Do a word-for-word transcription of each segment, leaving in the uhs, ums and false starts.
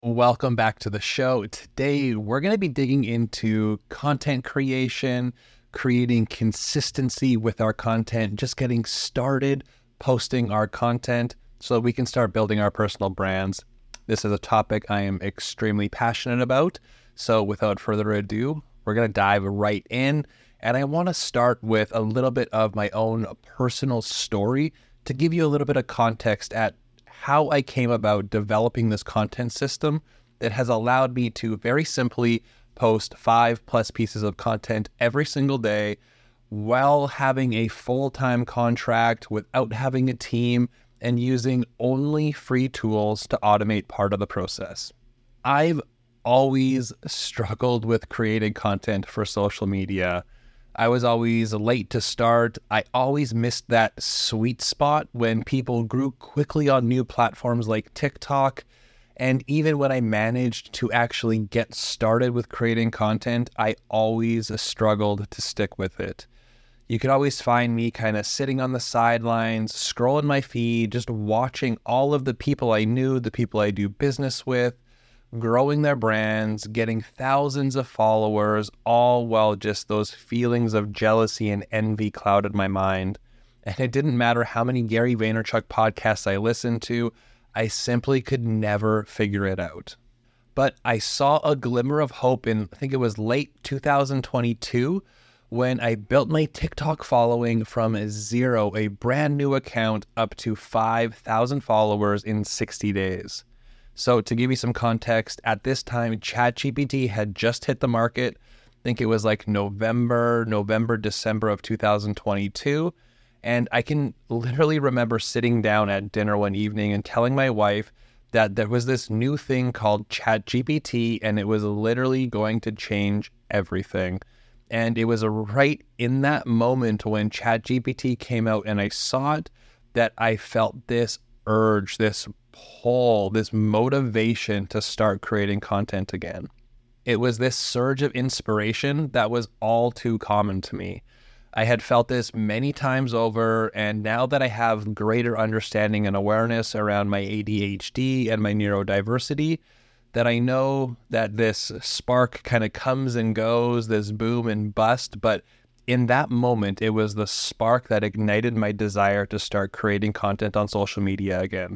Welcome back to the show. Today, we're going to be digging into content creation, creating consistency with our content, just getting started posting our content so that we can start building our personal brands. This is a topic I am extremely passionate about. So without further ado, we're going to dive right in. And I want to start with a little bit of my own personal story to give you a little bit of context at how I came about developing this content system that has allowed me to very simply post five plus pieces of content every single day while having a full-time contract, without having a team, and using only free tools to automate part of the process. I've always struggled with creating content for social media. I was always late to start. I always missed that sweet spot when people grew quickly on new platforms like TikTok. And even when I managed to actually get started with creating content, I always struggled to stick with it. You could always find me kind of sitting on the sidelines, scrolling my feed, just watching all of the people I knew, the people I do business with, growing their brands, getting thousands of followers, all while just those feelings of jealousy and envy clouded my mind. And it didn't matter how many Gary Vaynerchuk podcasts I listened to, I simply could never figure it out. But I saw a glimmer of hope in, I think it was late two thousand twenty-two, when I built my TikTok following from zero, a brand new account, up to five thousand followers in sixty days. So to give you some context, at this time, ChatGPT had just hit the market. I think it was like November, November, December of two thousand twenty-two. And I can literally remember sitting down at dinner one evening and telling my wife that there was this new thing called ChatGPT, and it was literally going to change everything. And it was right in that moment when ChatGPT came out and I saw it that I felt this urge, this pull, this motivation to start creating content again. It was this surge of inspiration that was all too common to me. I had felt this many times over, and now that I have greater understanding and awareness around my A D H D and my neurodiversity, that I know that this spark kind of comes and goes, this boom and bust, but in that moment, it was the spark that ignited my desire to start creating content on social media again.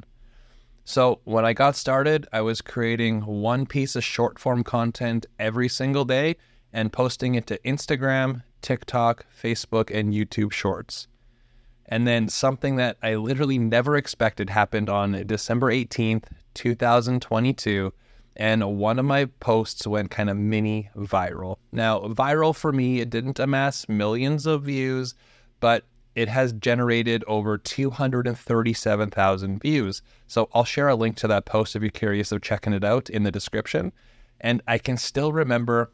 So when I got started, I was creating one piece of short form content every single day and posting it to Instagram, TikTok, Facebook, and YouTube Shorts. And then something that I literally never expected happened on December eighteenth, two thousand twenty-two. And one of my posts went kind of mini viral. Now, viral for me, it didn't amass millions of views, but it has generated over two hundred thirty-seven thousand views. So I'll share a link to that post if you're curious of checking it out in the description. And I can still remember,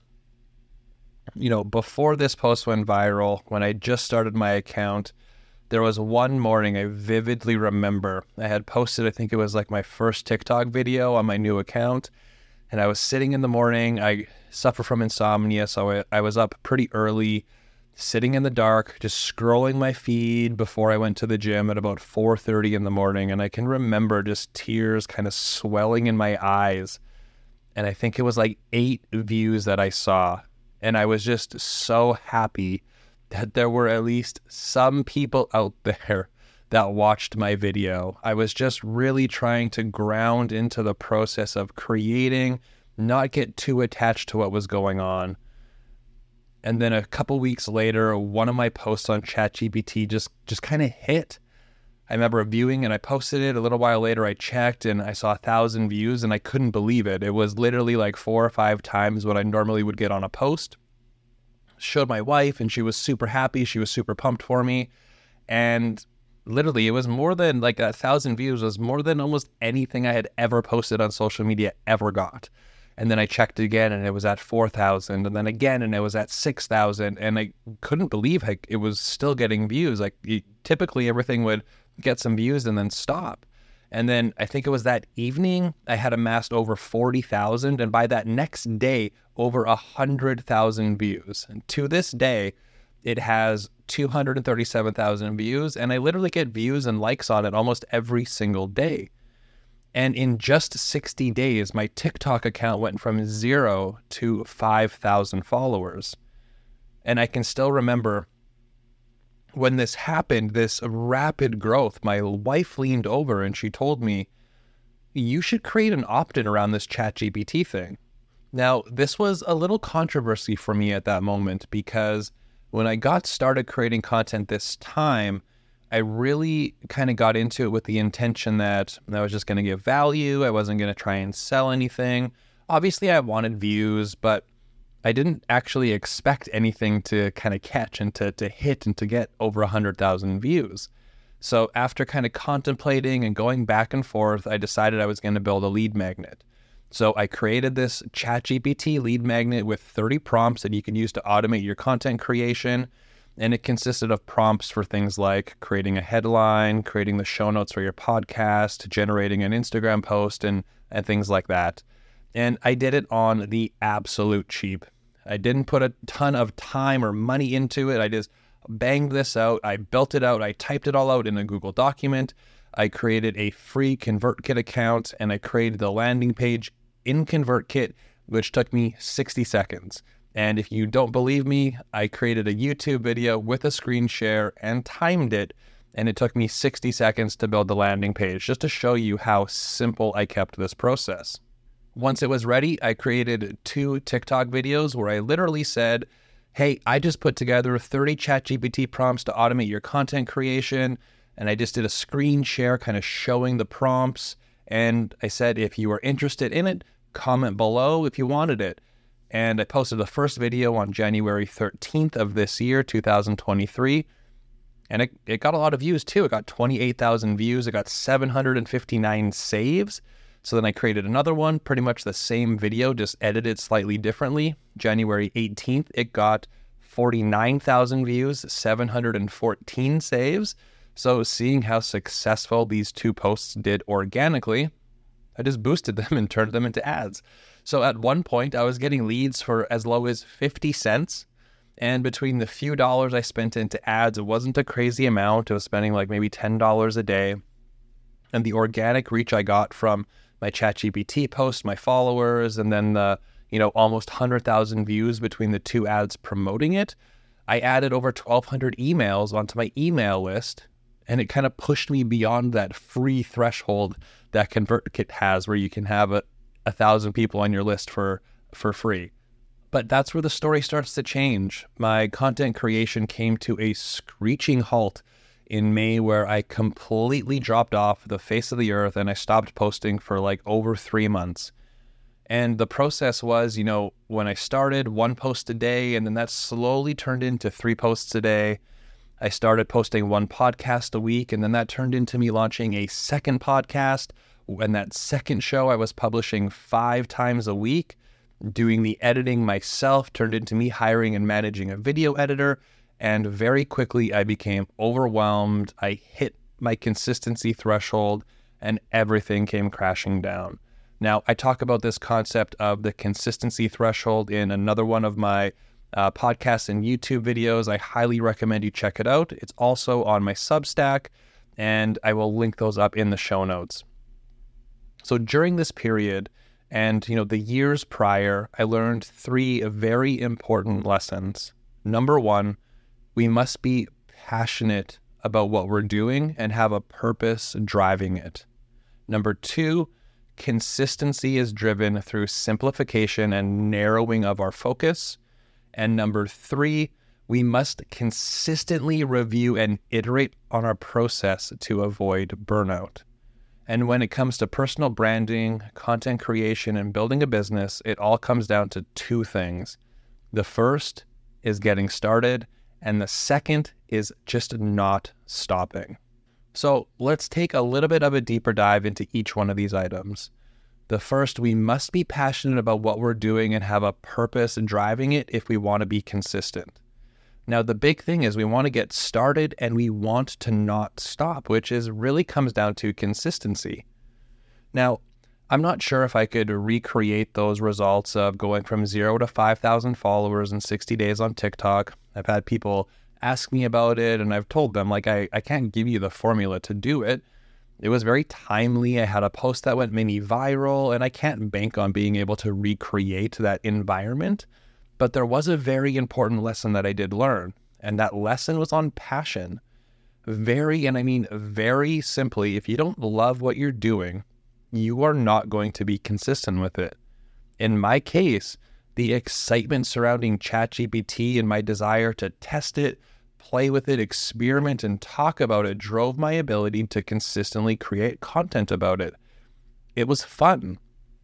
you know, before this post went viral, when I just started my account, there was one morning I vividly remember. I had posted, I think it was like my first TikTok video on my new account. And I was sitting in the morning. I suffer from insomnia, so I, I was up pretty early, sitting in the dark, just scrolling my feed before I went to the gym at about four thirty in the morning. And I can remember just tears kind of swelling in my eyes. And I think it was like eight views that I saw. And I was just so happy that there were at least some people out there that watched my video. I was just really trying to ground into the process of creating, not get too attached to what was going on. And then a couple weeks later, one of my posts on ChatGPT just, just kind of hit. I remember viewing and I posted it. A little while later, I checked and I saw a thousand views and I couldn't believe it. It was literally like four or five times what I normally would get on a post. Showed my wife and she was super happy. She was super pumped for me. And literally, it was more than like a thousand views, was more than almost anything I had ever posted on social media ever got. And then I checked again and it was at four thousand, and then again and it was at six thousand, and I couldn't believe like it was still getting views. Like it, typically everything would get some views and then stop. And then I think it was that evening I had amassed over forty thousand, and by that next day, over one hundred thousand views. And to this day, it has two hundred thirty-seven thousand views, and I literally get views and likes on it almost every single day. And in just sixty days, my TikTok account went from zero to five thousand followers. And I can still remember when this happened, this rapid growth, my wife leaned over and she told me, you should create an opt-in around this ChatGPT thing. Now, this was a little controversy for me at that moment because when I got started creating content this time, I really kind of got into it with the intention that I was just going to give value. I wasn't going to try and sell anything. Obviously, I wanted views, but I didn't actually expect anything to kind of catch and to, to hit and to get over one hundred thousand views. So after kind of contemplating and going back and forth, I decided I was going to build a lead magnet. So I created this ChatGPT lead magnet with thirty prompts that you can use to automate your content creation. And it consisted of prompts for things like creating a headline, creating the show notes for your podcast, generating an Instagram post, and, and things like that. And I did it on the absolute cheap. I didn't put a ton of time or money into it. I just banged this out. I built it out. I typed it all out in a Google document. I created a free ConvertKit account, and I created the landing page in ConvertKit, which took me sixty seconds. And if you don't believe me, I created a YouTube video with a screen share and timed it, and it took me sixty seconds to build the landing page, just to show you how simple I kept this process. Once it was ready, I created two TikTok videos where I literally said, hey, I just put together thirty ChatGPT prompts to automate your content creation, and I just did a screen share kind of showing the prompts, and I said, if you are interested in it, comment below if you wanted it. And I posted the first video on January thirteenth of this year, two thousand twenty-three. And it, it got a lot of views too. It got twenty-eight thousand views. It got seven hundred fifty-nine saves. So then I created another one, pretty much the same video, just edited slightly differently. January eighteenth, it got forty-nine thousand views, seven hundred fourteen saves. So seeing how successful these two posts did organically, I just boosted them and turned them into ads. So at one point, I was getting leads for as low as fifty cents. And between the few dollars I spent into ads, it wasn't a crazy amount. I was spending like maybe ten dollars a day. And the organic reach I got from my ChatGPT post, my followers, and then the, you know, almost one hundred thousand views between the two ads promoting it, I added over twelve hundred emails onto my email list. And it kind of pushed me beyond that free threshold that ConvertKit has, where you can have a a thousand people on your list for, for free. But that's where the story starts to change. My content creation came to a screeching halt in May, where I completely dropped off the face of the earth and I stopped posting for like over three months. And the process was, you know, when I started one post a day, and then that slowly turned into three posts a day. I started posting one podcast a week, and then that turned into me launching a second podcast. And that second show I was publishing five times a week. Doing the editing myself turned into me hiring and managing a video editor. And very quickly I became overwhelmed. I hit my consistency threshold and everything came crashing down. Now, I talk about this concept of the consistency threshold in another one of my uh, podcasts and YouTube videos. I highly recommend you check it out. It's also on my Substack, and I will link those up in the show notes. So during this period and, you know, the years prior, I learned three very important lessons. Number one, we must be passionate about what we're doing and have a purpose driving it. Number two, consistency is driven through simplification and narrowing of our focus. And number three, we must consistently review and iterate on our process to avoid burnout. And when it comes to personal branding, content creation, and building a business, it all comes down to two things. The first is getting started, and the second is just not stopping. So let's take a little bit of a deeper dive into each one of these items. The first, we must be passionate about what we're doing and have a purpose driving it if we want to be consistent. Now, the big thing is we want to get started and we want to not stop, which is really comes down to consistency. Now, I'm not sure if I could recreate those results of going from zero to five thousand followers in sixty days on TikTok. I've had people ask me about it and I've told them, like, I, I can't give you the formula to do it. It was very timely. I had a post that went mini viral, and I can't bank on being able to recreate that environment. But there was a very important lesson that I did learn, and that lesson was on passion. Very, and I mean very simply, if you don't love what you're doing, you are not going to be consistent with it. In my case, the excitement surrounding ChatGPT and my desire to test it, play with it, experiment, and talk about it drove my ability to consistently create content about it. It was fun.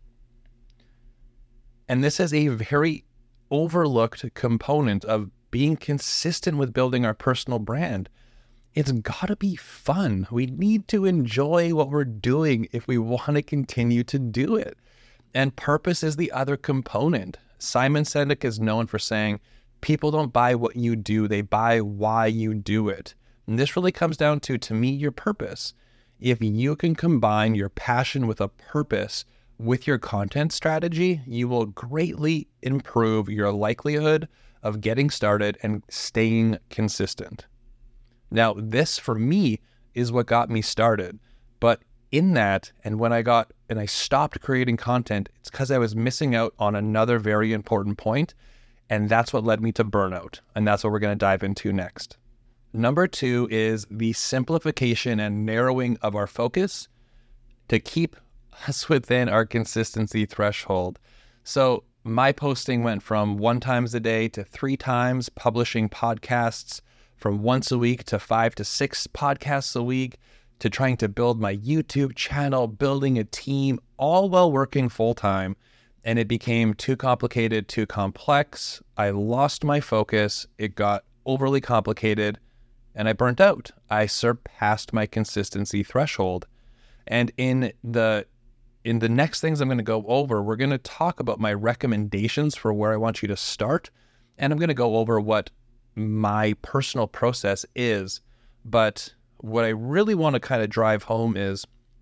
And this is a very overlooked component of being consistent with building our personal brand. It's got to be fun. We need to enjoy what we're doing if we want to continue to do it. And purpose is the other component. Simon Sinek is known for saying, people don't buy what you do, they buy why you do it. And this really comes down to, to me, your purpose. If you can combine your passion with a purpose with your content strategy, you will greatly improve your likelihood of getting started and staying consistent. Now, this for me is what got me started. But in that, and when I got, and I stopped creating content, it's because I was missing out on another very important point, and that's what led me to burnout. And that's what we're going to dive into next. Number two is the simplification and narrowing of our focus to keep us within our consistency threshold. So my posting went from one times a day to three times, publishing podcasts from once a week to five to six podcasts a week, to trying to build my YouTube channel, building a team, all while working full time. And it became too complicated, too complex. I lost my focus. It got overly complicated and I burnt out. I surpassed my consistency threshold. And in the in the next things I'm going to go over, we're going to talk about my recommendations for where I want you to start. And I'm going to go over what my personal process is. But what I really want to kind of drive home is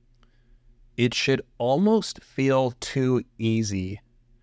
it should almost feel too easy.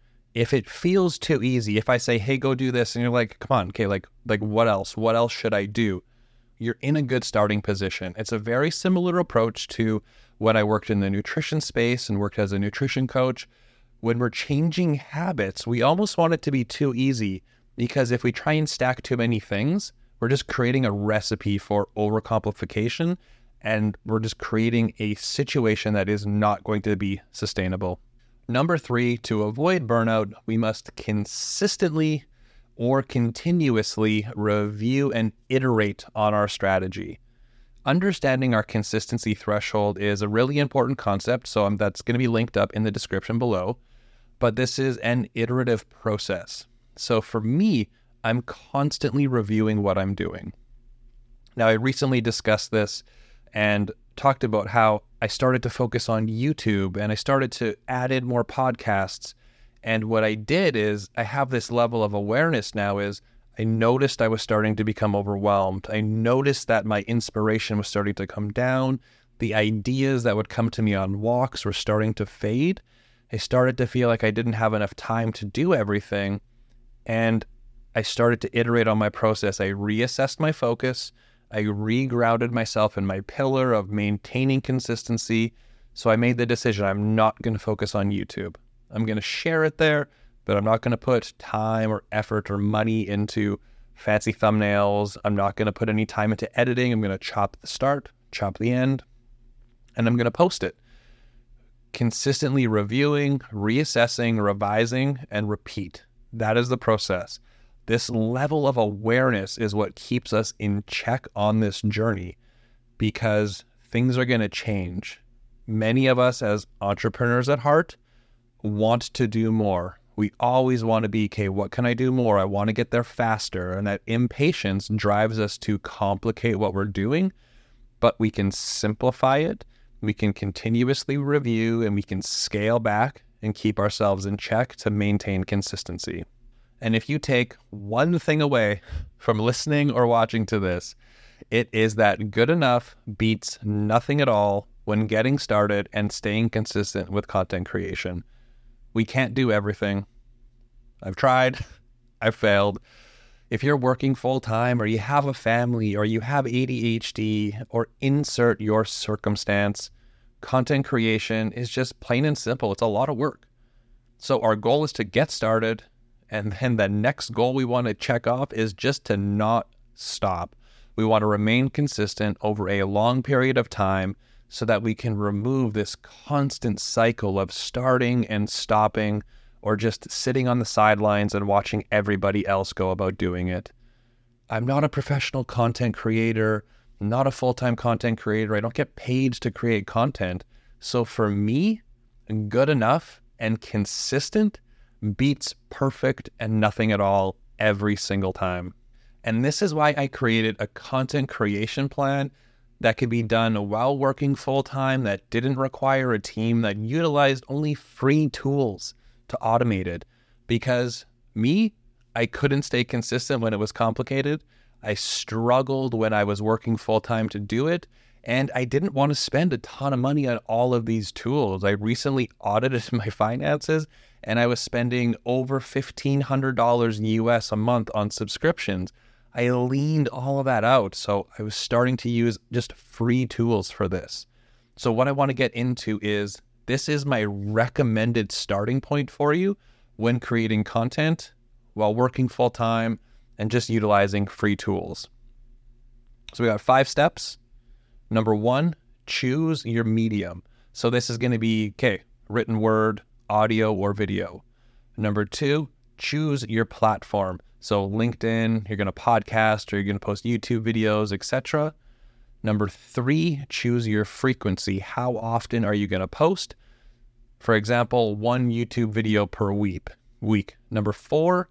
If it feels too easy, if I say, hey, go do this, and you're like, come on, okay, like, like what else? What else should I do? You're in a good starting position. It's a very similar approach to when I worked in the nutrition space and worked as a nutrition coach. When we're changing habits, we almost want it to be too easy, because if we try and stack too many things, we're just creating a recipe for overcomplication, and we're just creating a situation that is not going to be sustainable. Number three, to avoid burnout, we must consistently or continuously review and iterate on our strategy. Understanding our consistency threshold is a really important concept, so that's going to be linked up in the description below, but this is an iterative process. So for me, I'm constantly reviewing what I'm doing. Now, I recently discussed this and talked about how I started to focus on YouTube and I started to add in more podcasts. And what I did is I have this level of awareness now is I noticed I was starting to become overwhelmed. I noticed that my inspiration was starting to come down. The ideas that would come to me on walks were starting to fade. I started to feel like I didn't have enough time to do everything. And I started to iterate on my process. I reassessed my focus. I regrounded myself in my pillar of maintaining consistency. So I made the decision, I'm not going to focus on YouTube. I'm going to share it there, but I'm not going to put time or effort or money into fancy thumbnails. I'm not going to put any time into editing. I'm going to chop the start, chop the end, and I'm going to post it. Consistently reviewing, reassessing, revising, and repeat. That is the process. This level of awareness is what keeps us in check on this journey, because things are going to change. Many of us as entrepreneurs at heart want to do more. We always want to be, okay, what can I do more? I want to get there faster. And that impatience drives us to complicate what we're doing, but we can simplify it. We can continuously review and we can scale back and keep ourselves in check to maintain consistency. And if you take one thing away from listening or watching to this, it is that good enough beats nothing at all when getting started and staying consistent with content creation. We can't do everything. I've tried. I've failed. If you're working full-time or you have a family or you have A D H D or insert your circumstance, content creation is just plain and simple. It's a lot of work. So our goal is to get started, and then the next goal we want to check off is just to not stop. We want to remain consistent over a long period of time so that we can remove this constant cycle of starting and stopping, or just sitting on the sidelines and watching everybody else go about doing it. I'm not a professional content creator, not a full-time content creator. I don't get paid to create content. So for me, good enough and consistent beats perfect and nothing at all every single time. And this is why I created a content creation plan that could be done while working full-time, that didn't require a team, that utilized only free tools to automate it. Because me, I couldn't stay consistent when it was complicated. I struggled when I was working full-time to do it, and I didn't want to spend a ton of money on all of these tools. I recently audited my finances, and I was spending over fifteen hundred dollars U S a month on subscriptions. I leaned all of that out, so I was starting to use just free tools for this. So what I want to get into is, this is my recommended starting point for you when creating content while working full-time and just utilizing free tools. So we got five steps. Number one, choose your medium. So this is going to be, okay, written word, audio, or video. Number two, choose your platform. So LinkedIn, you're going to podcast, or you're going to post YouTube videos, et cetera. Number three, choose your frequency. How often are you going to post? For example, one YouTube video per week. Week. Number four,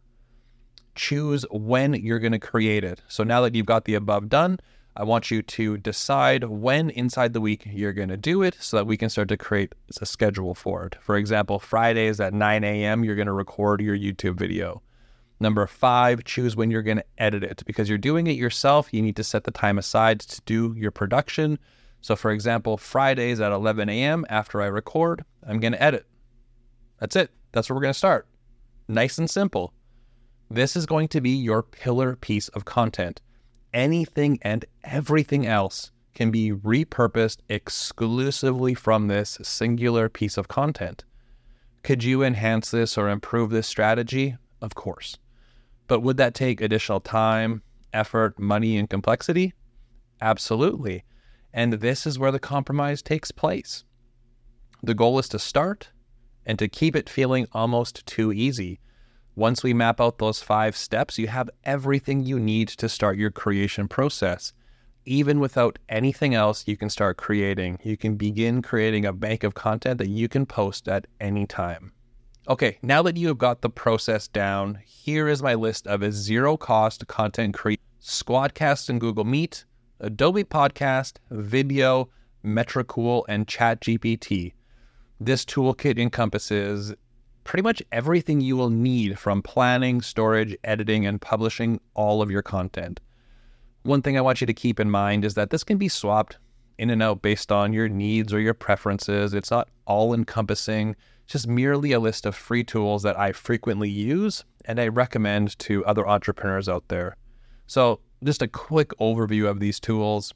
choose when you're going to create it. So now that you've got the above done, I want you to decide when inside the week you're going to do it so that we can start to create a schedule for it. For example, Fridays at nine a.m., you're going to record your YouTube video. Number five, choose when you're going to edit it. Because you're doing it yourself, you need to set the time aside to do your production. So for example, Fridays at eleven a.m. after I record, I'm going to edit. That's it. That's where we're going to start. Nice and simple. This is going to be your pillar piece of content. Anything and everything else can be repurposed exclusively from this singular piece of content. Could you enhance this or improve this strategy? Of course. But would that take additional time, effort, money, and complexity? Absolutely. And this is where the compromise takes place. The goal is to start and to keep it feeling almost too easy. Once we map out those five steps, you have everything you need to start your creation process. Even without anything else, you can start creating. You can begin creating a bank of content that you can post at any time. Okay, now that you have got the process down, here is my list of a zero-cost content creation: Squadcast and Google Meet, Adobe Podcast, Vimeo, Metricool, and ChatGPT. This toolkit encompasses pretty much everything you will need from planning, storage, editing, and publishing all of your content. One thing I want you to keep in mind is that this can be swapped in and out based on your needs or your preferences. It's not all-encompassing, just merely a list of free tools that I frequently use and I recommend to other entrepreneurs out there. So just a quick overview of these tools.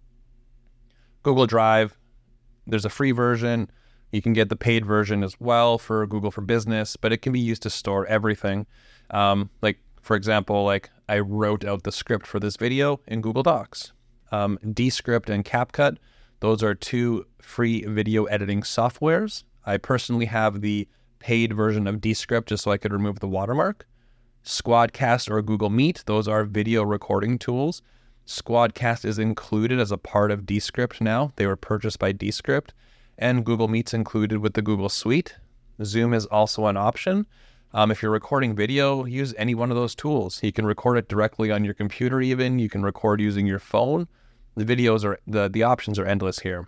Google Drive, there's a free version. You can get the paid version as well for Google for Business, but it can be used to store everything. Um, like, for example, like I wrote out the script for this video in Google Docs. Um, Descript and CapCut, those are two free video editing softwares. I personally have the paid version of Descript just so I could remove the watermark. Squadcast or Google Meet, those are video recording tools. Squadcast is included as a part of Descript now. They were purchased by Descript. And Google Meet's included with the Google Suite. Zoom is also an option. Um, if you're recording video, use any one of those tools. You can record it directly on your computer even. You can record using your phone. The videos are, the, the options are endless here.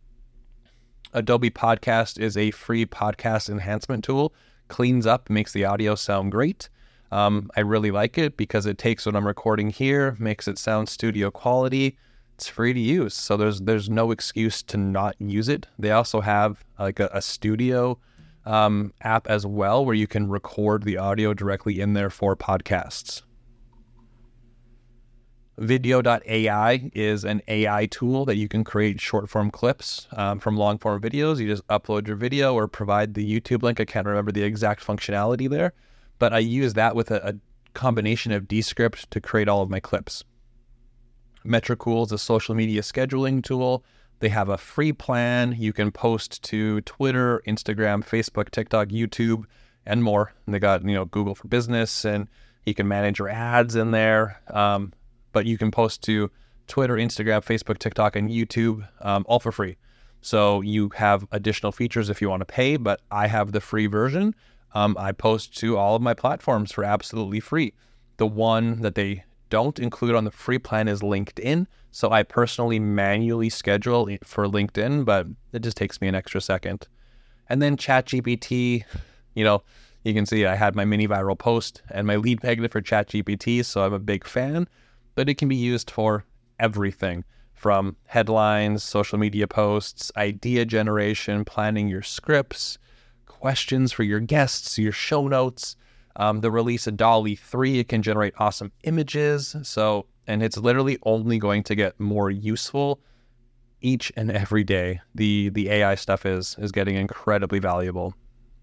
Adobe Podcast is a free podcast enhancement tool. Cleans up, makes the audio sound great. Um, I really like it because it takes what I'm recording here, makes it sound studio quality. It's free to use, so there's there's no excuse to not use it. They also have like a, a studio um, app as well where you can record the audio directly in there for podcasts. Video dot A I is an A I tool that you can create short form clips um, from long form videos. You just upload your video or provide the YouTube link. I can't remember the exact functionality there, but I use that with a, a combination of Descript to create all of my clips. Metricool is a social media scheduling tool. They have a free plan. You can post to Twitter, Instagram, Facebook, TikTok, YouTube, and more. And they got, you know, Google for Business, and you can manage your ads in there. Um, but you can post to Twitter, Instagram, Facebook, TikTok, and YouTube, um, all for free. So you have additional features if you want to pay, but I have the free version. Um, I post to all of my platforms for absolutely free. The one that they don't include on the free plan is LinkedIn. So I personally manually schedule it for LinkedIn, but it just takes me an extra second. And then ChatGPT, you know, you can see I had my mini viral post and my lead magnet for ChatGPT, so I'm a big fan. But it can be used for everything from headlines, social media posts, idea generation, planning your scripts, questions for your guests, your show notes. Um, the release of DALL-E three, it can generate awesome images. So, and it's literally only going to get more useful each and every day. The the A I stuff is is getting incredibly valuable.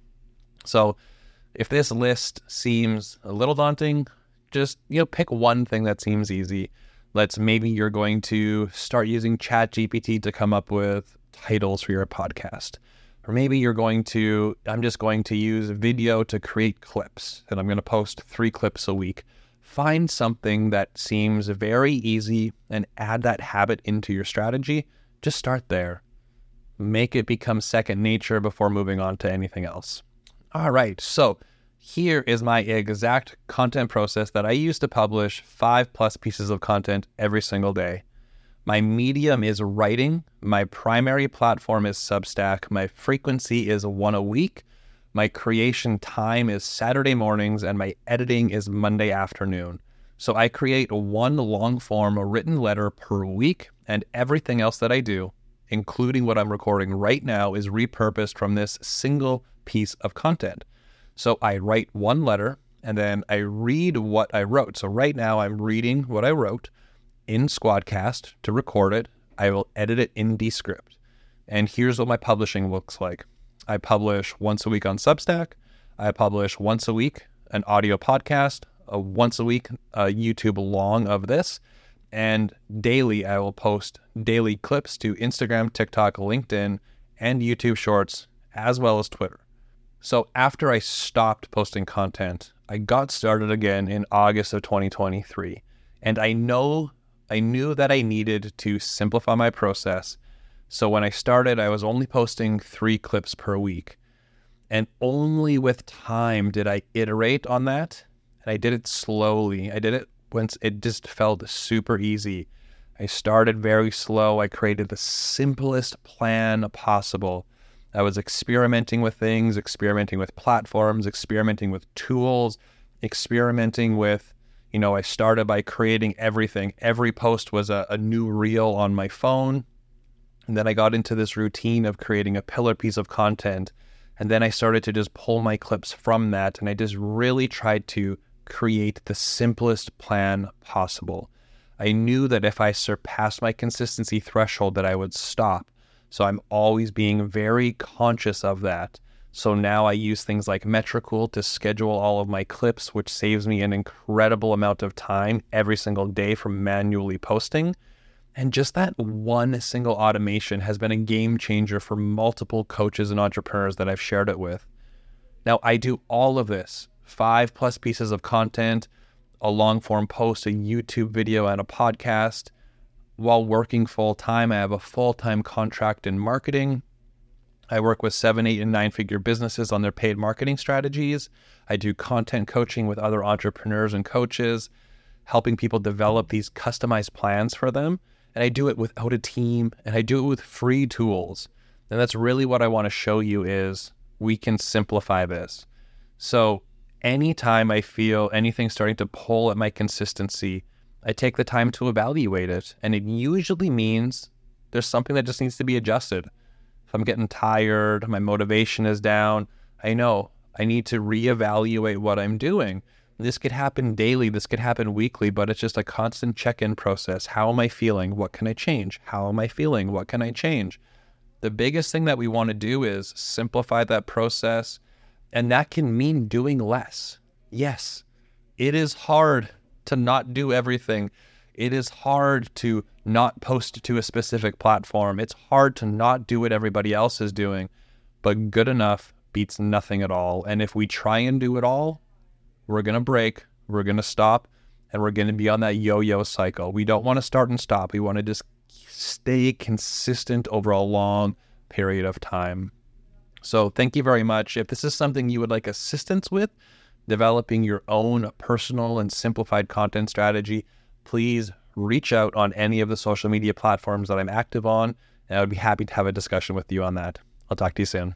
So if this list seems a little daunting, just, you know, pick one thing that seems easy. Let's maybe you're going to start using ChatGPT to come up with titles for your podcast. Or maybe you're going to, I'm just going to use video to create clips, and I'm going to post three clips a week. Find something that seems very easy and add that habit into your strategy. Just start there. Make it become second nature before moving on to anything else. All right, so here is my exact content process that I use to publish five plus pieces of content every single day. My medium is writing. My primary platform is Substack. My frequency is one a week. My creation time is Saturday mornings, and my editing is Monday afternoon. So I create one long form written letter per week, and everything else that I do, including what I'm recording right now, is repurposed from this single piece of content. So I write one letter, and then I read what I wrote. So right now I'm reading what I wrote in Squadcast to record it. I will edit it in Descript. And here's what my publishing looks like. I publish once a week on Substack. I publish once a week an audio podcast, a once a week a YouTube long of this. And daily I will post daily clips to Instagram, TikTok, LinkedIn, and YouTube Shorts, as well as Twitter. So after I stopped posting content, I got started again in August of twenty twenty-three. And I know, I knew that I needed to simplify my process. So when I started, I was only posting three clips per week. And only with time did I iterate on that. And I did it slowly. I did it once it just felt super easy. I started very slow. I created the simplest plan possible. I was experimenting with things, experimenting with platforms, experimenting with tools, experimenting with, you know, I started by creating everything. Every post was a, a new reel on my phone. And then I got into this routine of creating a pillar piece of content. And then I started to just pull my clips from that. And I just really tried to create the simplest plan possible. I knew that if I surpassed my consistency threshold that I would stop. So I'm always being very conscious of that. So now I use things like Metricool to schedule all of my clips, which saves me an incredible amount of time every single day from manually posting. And just that one single automation has been a game changer for multiple coaches and entrepreneurs that I've shared it with. Now I do all of this, five plus pieces of content, a long form post, a YouTube video, and a podcast, while working full-time. I have a full-time contract in marketing. I work with seven, eight, and nine-figure businesses on their paid marketing strategies. I do content coaching with other entrepreneurs and coaches, helping people develop these customized plans for them. And I do it without a team, and I do it with free tools. And that's really what I want to show you is we can simplify this. So anytime I feel anything starting to pull at my consistency, I take the time to evaluate it, and it usually means there's something that just needs to be adjusted. If I'm getting tired, my motivation is down, I know I need to reevaluate what I'm doing. This could happen daily. This could happen weekly, but it's just a constant check-in process. How am I feeling? What can I change? How am I feeling? What can I change? The biggest thing that we want to do is simplify that process, and that can mean doing less. Yes, it is hard to not do everything. It is hard to not post to a specific platform. It's hard to not do what everybody else is doing, but good enough beats nothing at all. And if we try and do it all, we're going to break, we're going to stop, and we're going to be on that yo-yo cycle. We don't want to start and stop. We want to just stay consistent over a long period of time. So thank you very much. If this is something you would like assistance with, developing your own personal and simplified content strategy, please reach out on any of the social media platforms that I'm active on, and I would be happy to have a discussion with you on that. I'll talk to you soon.